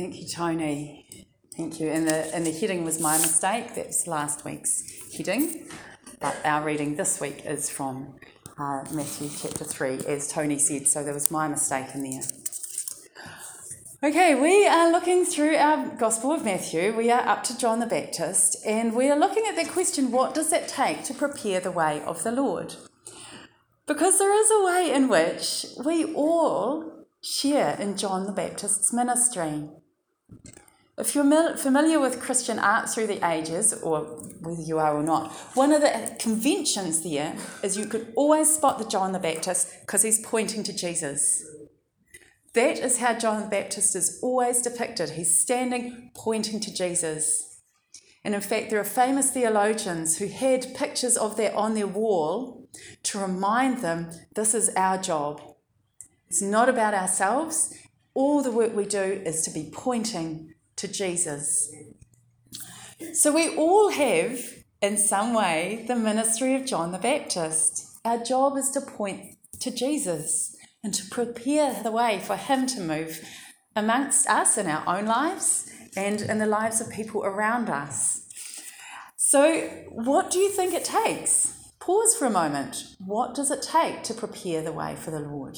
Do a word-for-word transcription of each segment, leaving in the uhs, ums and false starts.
Thank you, Tony. Thank you. And the, and the heading was my mistake. That's last week's heading. But our reading this week is from uh, Matthew chapter three, as Tony said. So there was my mistake in there. Okay, we are looking through our Gospel of Matthew. We are up to John the Baptist, and we are looking at that question, what does it take to prepare the way of the Lord? Because there is a way in which we all share in John the Baptist's ministry. If you're familiar with Christian art through the ages, or whether you are or not, one of the conventions there is you could always spot the John the Baptist because he's pointing to Jesus. That is how John the Baptist is always depicted. He's standing, pointing to Jesus. And in fact, there are famous theologians who had pictures of that on their wall to remind them this is our job. It's not about ourselves. All the work we do is to be pointing to Jesus. So we all have, in some way, the ministry of John the Baptist. Our job is to point to Jesus and to prepare the way for him to move amongst us in our own lives and in the lives of people around us. So what do you think it takes? Pause for a moment. What does it take to prepare the way for the Lord?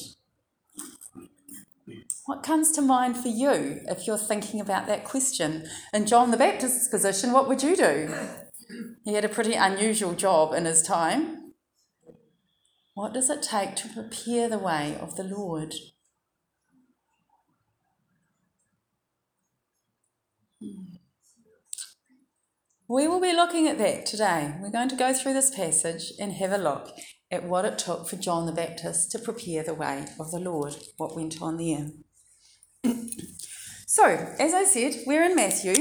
What comes to mind for you if you're thinking about that question? In John the Baptist's position, what would you do? He had a pretty unusual job in his time. What does it take to prepare the way of the Lord? We will be looking at that today. We're going to go through this passage and have a look at what it took for John the Baptist to prepare the way of the Lord, what went on there. So, as I said, we're in Matthew,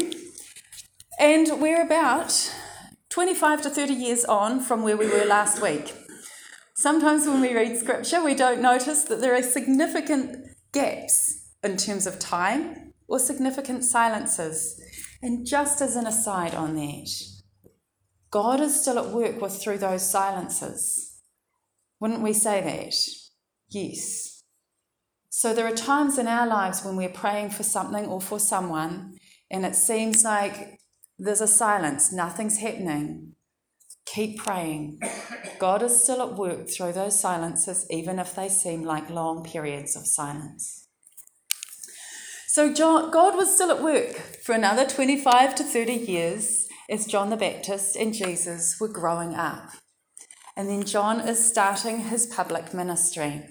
and we're about twenty-five to thirty years on from where we were last week. Sometimes when we read scripture, we don't notice that there are significant gaps in terms of time or significant silences. And just as an aside on that, God is still at work with through those silences. Wouldn't we say that? Yes. So there are times in our lives when we're praying for something or for someone, and it seems like there's a silence, nothing's happening. Keep praying. God is still at work through those silences, even if they seem like long periods of silence. So John, God was still at work for another twenty-five to thirty years as John the Baptist and Jesus were growing up. And then John is starting his public ministry.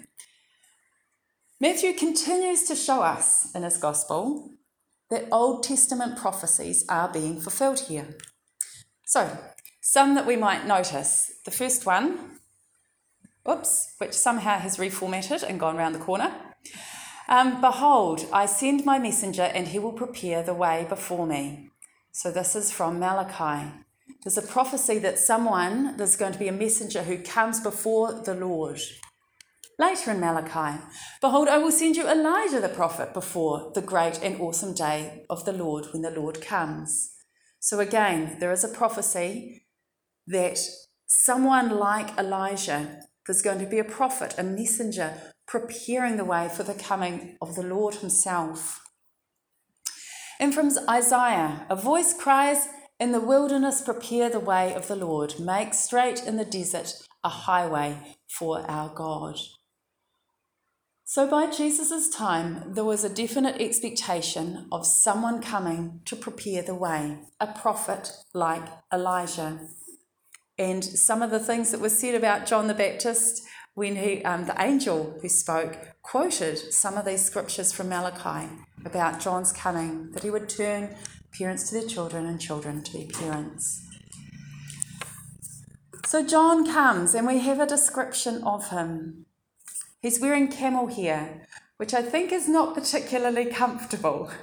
Matthew continues to show us in his gospel that Old Testament prophecies are being fulfilled here. So, some that we might notice. The first one, oops, which somehow has reformatted and gone round the corner. Um, Behold, I send my messenger and he will prepare the way before me. So this is from Malachi. There's a prophecy that someone, there's going to be a messenger who comes before the Lord. Later in Malachi, behold, I will send you Elijah the prophet before the great and awesome day of the Lord when the Lord comes. So again, there is a prophecy that someone like Elijah, there's going to be a prophet, a messenger, preparing the way for the coming of the Lord himself. And from Isaiah, a voice cries, in the wilderness prepare the way of the Lord, make straight in the desert a highway for our God. So by Jesus' time, there was a definite expectation of someone coming to prepare the way, a prophet like Elijah. And some of the things that were said about John the Baptist when he, um, the angel who spoke quoted some of these scriptures from Malachi about John's coming, that he would turn parents to their children and children to their parents. So John comes and we have a description of him. He's wearing camel hair, which I think is not particularly comfortable.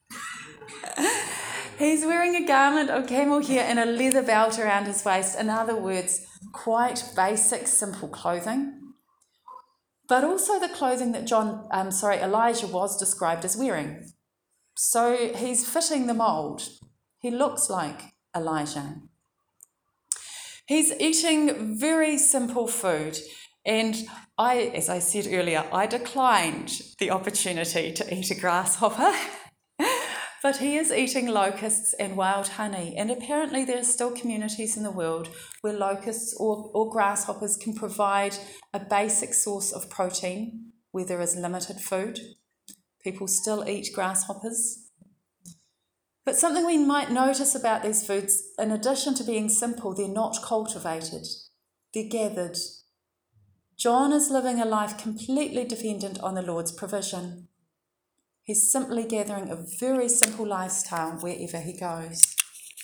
He's wearing a garment of camel hair and a leather belt around his waist. In other words, quite basic, simple clothing. But also the clothing that John, um, sorry, Elijah was described as wearing. So he's fitting the mould. He looks like Elijah. He's eating very simple food. And I, as I said earlier, I declined the opportunity to eat a grasshopper But he is eating locusts and wild honey, and apparently there are still communities in the world where locusts or, or grasshoppers can provide a basic source of protein where there is limited food. People still eat grasshoppers. But something we might notice about these foods, in addition to being simple, they're not cultivated, they're gathered. John is living a life completely dependent on the Lord's provision. He's simply gathering a very simple lifestyle wherever he goes.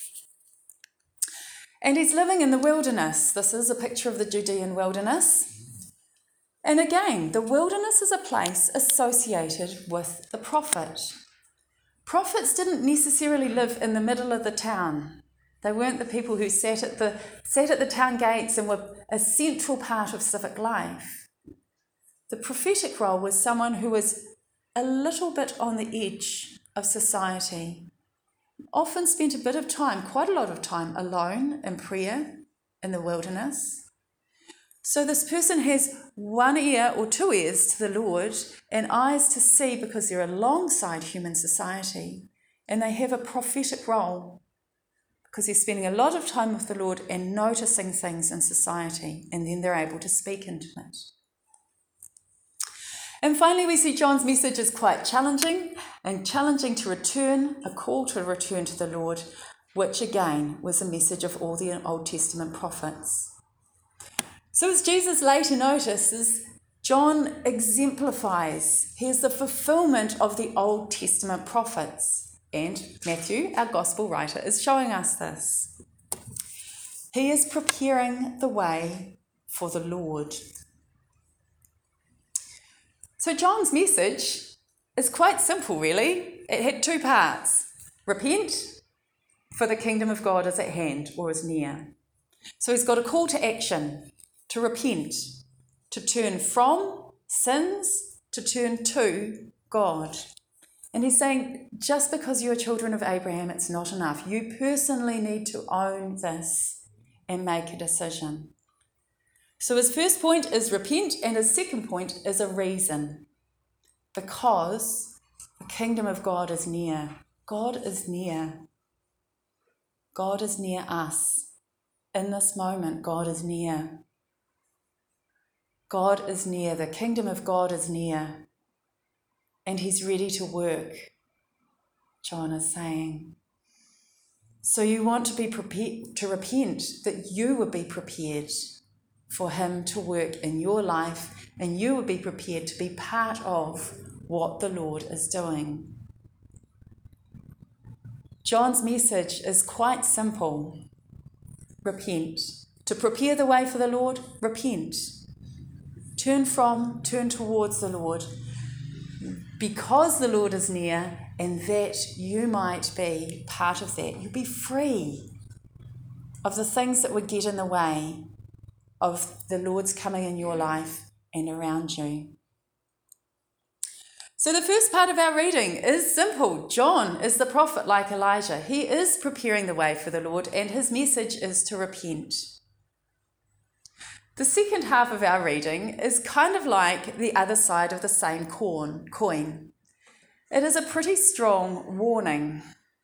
And he's living in the wilderness. This is a picture of the Judean wilderness. And again, the wilderness is a place associated with the prophet. Prophets didn't necessarily live in the middle of the town. They weren't the people who sat at the, sat at the town gates and were a central part of civic life. The prophetic role was someone who was a little bit on the edge of society, often spent a bit of time, quite a lot of time, alone in prayer in the wilderness. So this person has one ear or two ears to the Lord and eyes to see because they're alongside human society, and they have a prophetic role because they're spending a lot of time with the Lord and noticing things in society, and then they're able to speak into it. And finally, we see John's message is quite challenging, and challenging to return, a call to return to the Lord, which again was a message of all the Old Testament prophets. So as Jesus later notices, John exemplifies, he is the fulfillment of the Old Testament prophets. And Matthew, our gospel writer, is showing us this. He is preparing the way for the Lord. So John's message is quite simple, really. It had two parts. Repent, for the kingdom of God is at hand or is near. So he's got a call to action, to repent, to turn from sins, to turn to God. And he's saying, just because you're children of Abraham, it's not enough. You personally need to own this and make a decision. So his first point is repent, and his second point is a reason. Because the kingdom of God is near. God is near. God is near us. In this moment, God is near. God is near. The kingdom of God is near. And he's ready to work, John is saying. So you want to be prepared to repent, that you would be prepared for him to work in your life, and you would be prepared to be part of what the Lord is doing. John's message is quite simple. Repent. To prepare the way for the Lord, repent. Turn from, turn towards the Lord, because the Lord is near, and that you might be part of that. You'll be free of the things that would get in the way of the Lord's coming in your life and around you. So the first part of our reading is simple. John is the prophet like Elijah. He is preparing the way for the Lord, and his message is to repent. The second half of our reading is kind of like the other side of the same coin. It is a pretty strong warning.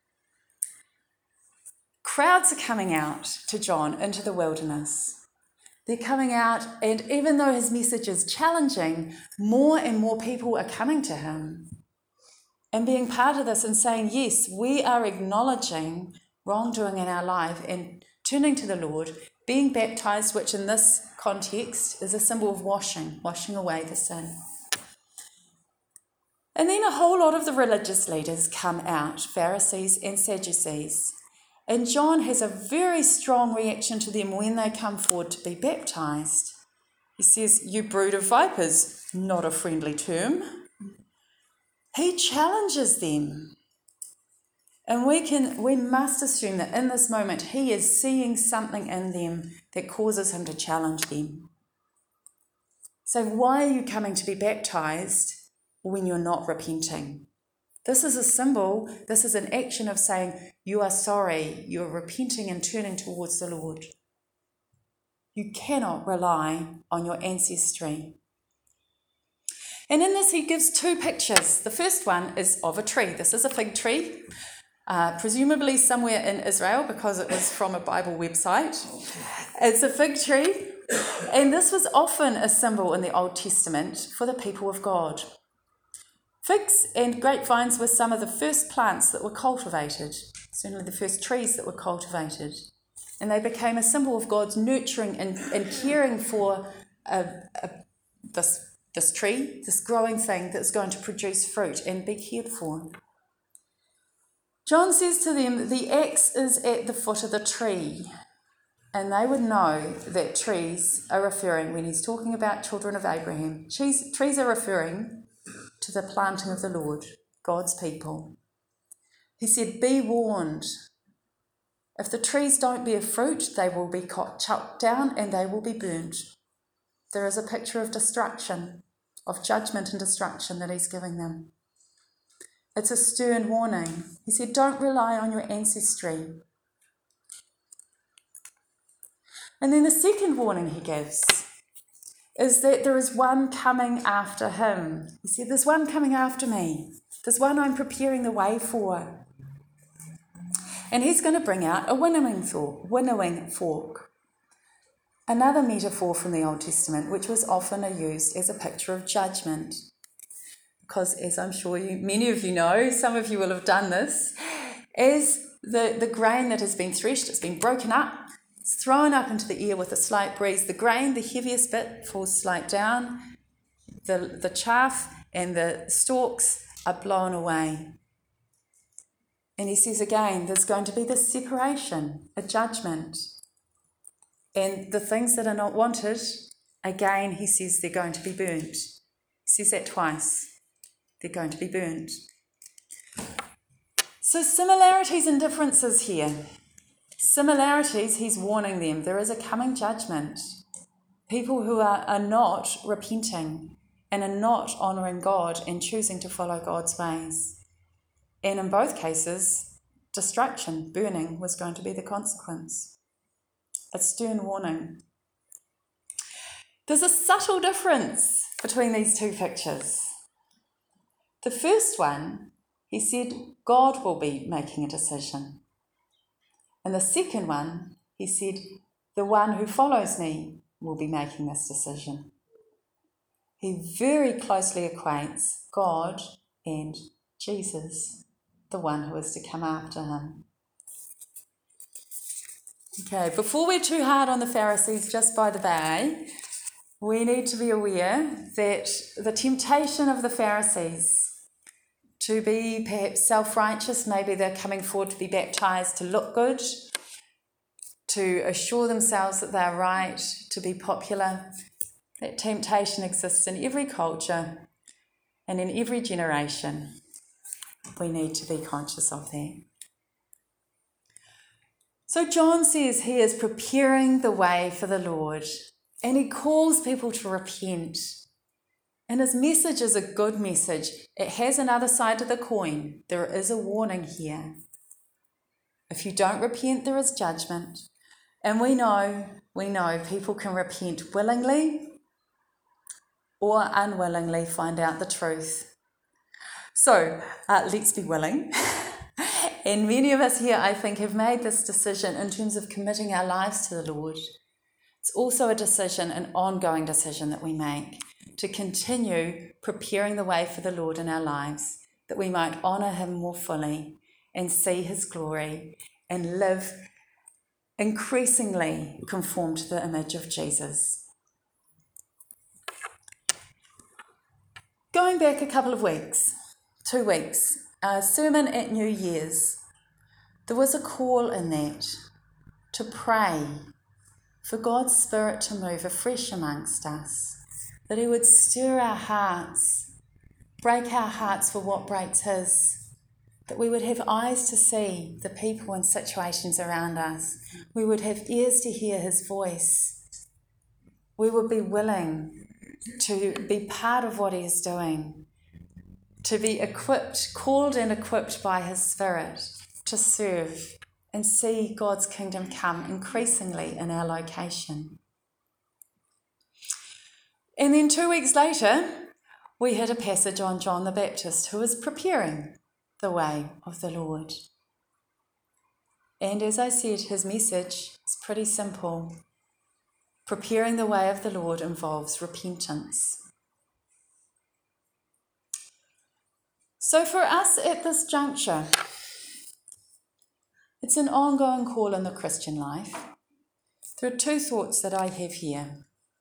Crowds are coming out to John into the wilderness. They're coming out, and even though his message is challenging, more and more people are coming to him and being part of this and saying, yes, we are acknowledging wrongdoing in our life and turning to the Lord, being baptized, which in this context is a symbol of washing, washing away the sin. And then a whole lot of the religious leaders come out, Pharisees and Sadducees. And John has a very strong reaction to them when they come forward to be baptized. He says, you brood of vipers, not a friendly term. He challenges them. And we can, we must assume that in this moment he is seeing something in them that causes him to challenge them. So why are you coming to be baptized when you're not repenting? This is a symbol, this is an action of saying you are sorry, you are repenting and turning towards the Lord. You cannot rely on your ancestry. And in this he gives two pictures. The first one is of a tree. This is a fig tree. uh, presumably somewhere in Israel because it was from a Bible website. It's a fig tree, and this was often a symbol in the Old Testament for the people of God. Figs and grapevines were some of the first plants that were cultivated, certainly the first trees that were cultivated. And they became a symbol of God's nurturing and, and caring for a, a, this, this tree, this growing thing that's going to produce fruit and be cared for. John says to them, the axe is at the foot of the tree. And they would know that trees are referring, when he's talking about children of Abraham, trees, trees are referring to the planting of the Lord, God's people. He said, be warned. If the trees don't bear fruit, they will be chopped down and they will be burnt. There is a picture of destruction, of judgment and destruction that he's giving them. It's a stern warning. He said, don't rely on your ancestry. And then the second warning he gives is that there is one coming after him. He said, there's one coming after me. There's one I'm preparing the way for. And he's going to bring out a winnowing fork, winnowing fork. Another metaphor from the Old Testament, which was often used as a picture of judgment. Because as I'm sure you, many of you know, some of you will have done this, as the, the grain that has been threshed, it's been broken up, it's thrown up into the air with a slight breeze. The grain, the heaviest bit, falls slight down. The, the chaff and the stalks are blown away. And he says again, there's going to be this separation, a judgment. And the things that are not wanted, again, he says they're going to be burnt. He says that twice. They're going to be burnt. So similarities and differences here. Similarities, he's warning them. There is a coming judgment. People who are, are not repenting and are not honouring God and choosing to follow God's ways. And in both cases, destruction, burning, was going to be the consequence. A stern warning. There's a subtle difference between these two pictures. The first one, he said, God will be making a decision. And the second one, he said, the one who follows me will be making this decision. He very closely equates God and Jesus, the one who is to come after him. Okay, before we're too hard on the Pharisees, just by the way, we need to be aware that the temptation of the Pharisees to be perhaps self-righteous, maybe they're coming forward to be baptised to look good, to assure themselves that they're right, to be popular. That temptation exists in every culture and in every generation. We need to be conscious of that. So John says he is preparing the way for the Lord, and he calls people to repent. And his message is a good message. It has another side to the coin. There is a warning here. If you don't repent, there is judgment. And we know, we know people can repent willingly or unwillingly find out the truth. So uh, let's be willing. And many of us here, I think, have made this decision in terms of committing our lives to the Lord. It's also a decision, an ongoing decision that we make to continue preparing the way for the Lord in our lives, that we might honour him more fully and see his glory and live increasingly conformed to the image of Jesus. Going back a couple of weeks, two weeks, a sermon at New Year's, there was a call in that to pray for God's Spirit to move afresh amongst us, that he would stir our hearts, break our hearts for what breaks his, that we would have eyes to see the people and situations around us. We would have ears to hear his voice. We would be willing to be part of what he is doing, to be equipped, called and equipped by his Spirit to serve and see God's kingdom come increasingly in our location. And then two weeks later, we had a passage on John the Baptist, who was preparing the way of the Lord. And as I said, his message is pretty simple. Preparing the way of the Lord involves repentance. So for us at this juncture, it's an ongoing call in the Christian life. There are two thoughts that I have here.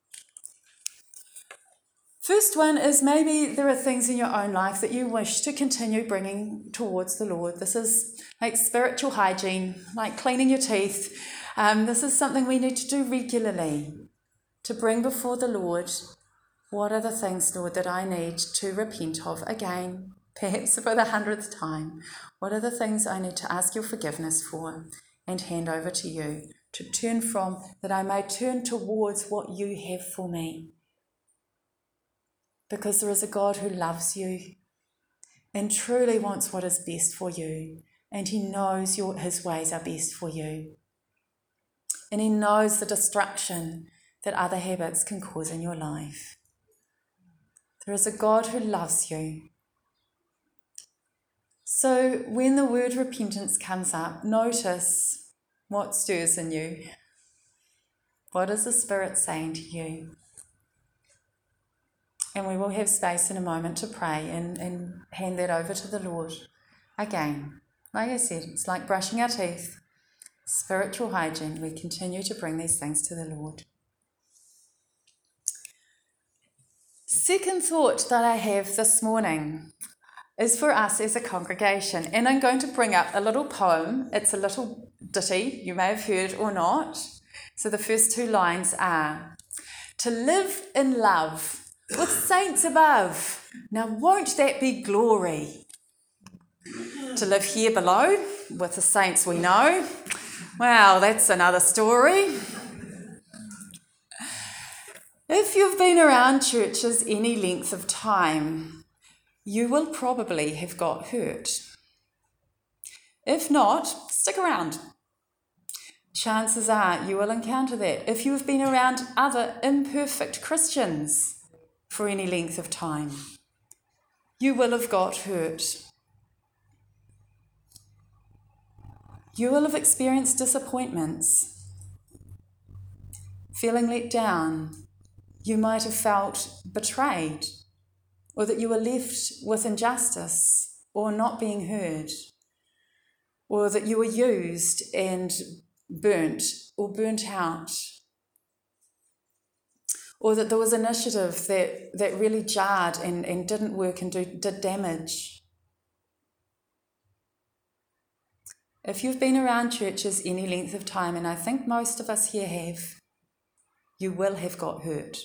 First one is maybe there are things in your own life that you wish to continue bringing towards the Lord. This is like spiritual hygiene, like cleaning your teeth. Um, this is something we need to do regularly to bring before the Lord. What are the things, Lord, that I need to repent of again, perhaps for the hundredth time? What are the things I need to ask your forgiveness for and hand over to you, to turn from, that I may turn towards what you have for me? Because there is a God who loves you and truly wants what is best for you, and he knows your, his ways are best for you. And he knows the destruction that other habits can cause in your life. There is a God who loves you. So when the word repentance comes up, notice what stirs in you. What is the Spirit saying to you? And we will have space in a moment to pray and, and hand that over to the Lord. Again, like I said, it's like brushing our teeth, spiritual hygiene. We continue to bring these things to the Lord. Second thought that I have this morning is for us as a congregation. And I'm going to bring up a little poem. It's a little ditty, you may have heard or not. So the first two lines are, "To live in love with saints above, now won't that be glory? To live here below with the saints we know, well, that's another story." If you've been around churches any length of time, you will probably have got hurt. If not, stick around. Chances are you will encounter that. If you have been around other imperfect Christians for any length of time, you will have got hurt. You will have experienced disappointments, feeling let down. You might have felt betrayed, or that you were left with injustice or not being heard, or that you were used and burnt or burnt out, or that there was initiative that, that really jarred and, and didn't work and do, did damage. If you've been around churches any length of time, and I think most of us here have, you will have got hurt.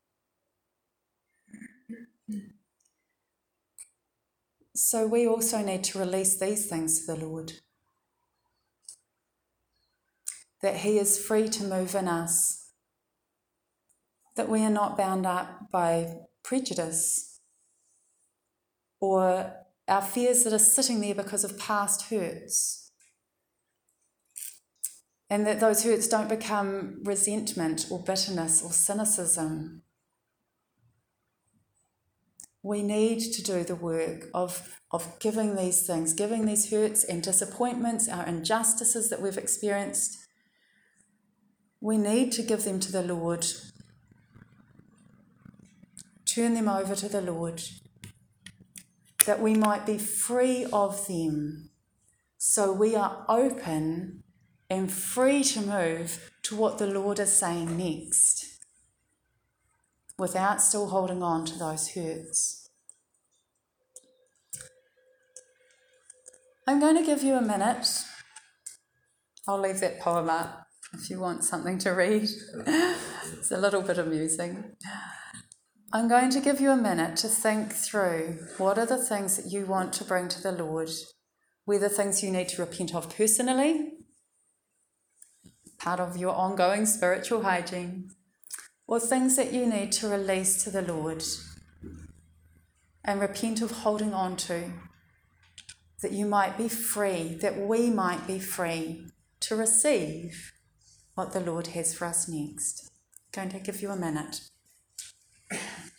So we also need to release these things to the Lord. That he is free to move in us. That we are not bound up by prejudice or our fears that are sitting there because of past hurts. And that those hurts don't become resentment or bitterness or cynicism. We need to do the work of, of giving these things, giving these hurts and disappointments, our injustices that we've experienced. We need to give them to the Lord. Turn them over to the Lord, that we might be free of them, so we are open and free to move to what the Lord is saying next, without still holding on to those hurts. I'm going to give you a minute. I'll leave that poem up if you want something to read. It's a little bit amusing. I'm going to give you a minute to think through what are the things that you want to bring to the Lord, whether things you need to repent of personally, part of your ongoing spiritual hygiene, or things that you need to release to the Lord and repent of holding on to, that you might be free, that we might be free to receive what the Lord has for us next. I'm going to give you a minute.